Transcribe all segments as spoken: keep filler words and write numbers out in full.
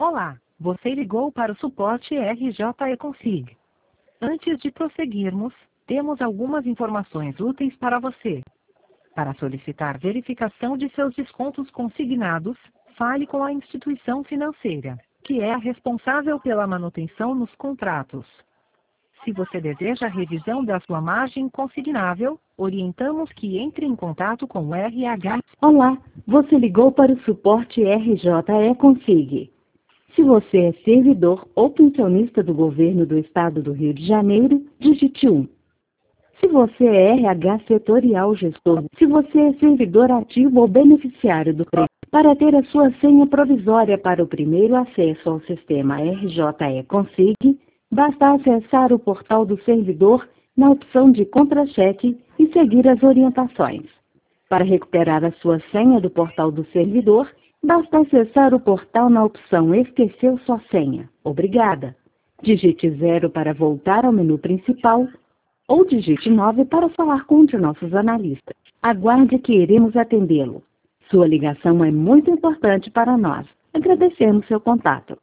Olá, você ligou para o suporte R J E Config. Antes de prosseguirmos, temos algumas informações úteis para você. Para solicitar verificação de seus descontos consignados, fale com a instituição financeira, que é a responsável pela manutenção nos contratos. Se você deseja a revisão da sua margem consignável, orientamos que entre em contato com o R H. Olá, você ligou para o suporte R J E Config. Se você é servidor ou pensionista do governo do estado do Rio de Janeiro, digite um. Se você é R H setorial gestor, se você é servidor ativo ou beneficiário do P R E, para ter a sua senha provisória para o primeiro acesso ao sistema R J E Config, basta acessar o portal do servidor na opção de contra-cheque e seguir as orientações. Para recuperar a sua senha do portal do servidor, basta acessar o portal na opção Esqueceu sua senha. Obrigada. Digite zero para voltar ao menu principal ou digite nove para falar com um de nossos analistas. Aguarde que iremos atendê-lo. Sua ligação é muito importante para nós. Agradecemos seu contato.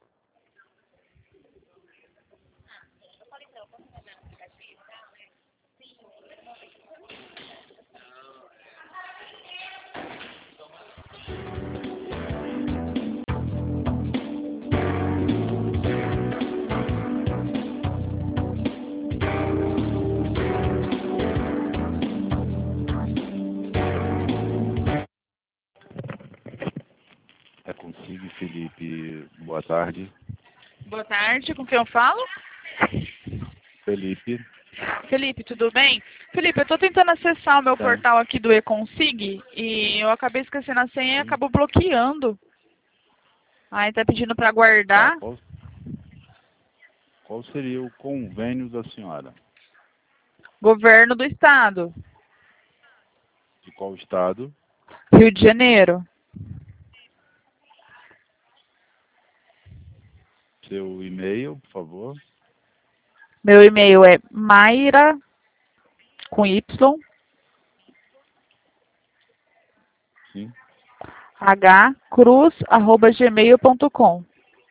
É Config, Felipe. Boa tarde. Boa tarde, com quem eu falo? Felipe. Felipe, tudo bem? Felipe, eu estou tentando acessar o meu Tá. portal aqui do eConsig e eu acabei esquecendo a senha e acabou bloqueando. Aí tá pedindo para guardar. Tá, qual, qual seria o convênio da senhora? Governo do Estado, De qual estado? Rio de Janeiro. Seu e-mail, por favor. Meu e-mail é Mayra, com Y, Sim. hcruz, arroba gmail ponto com.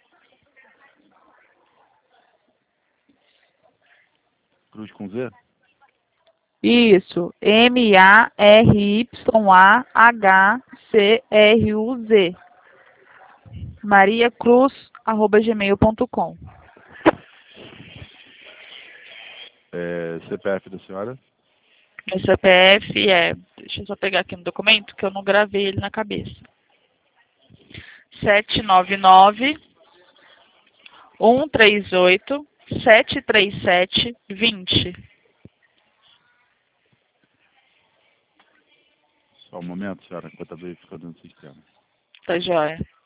Cruz com Z? Isso, M A R Y A H C R U Z. Maria Cruz, arroba gmail ponto com. É, C P F da senhora? Meu C P F é... Deixa eu só pegar aqui no documento, que eu não gravei ele na cabeça. sete nove nove, um três oito, sete três sete, vinte. Só um momento, senhora, que eu estou verificando no sistema. Tá joia.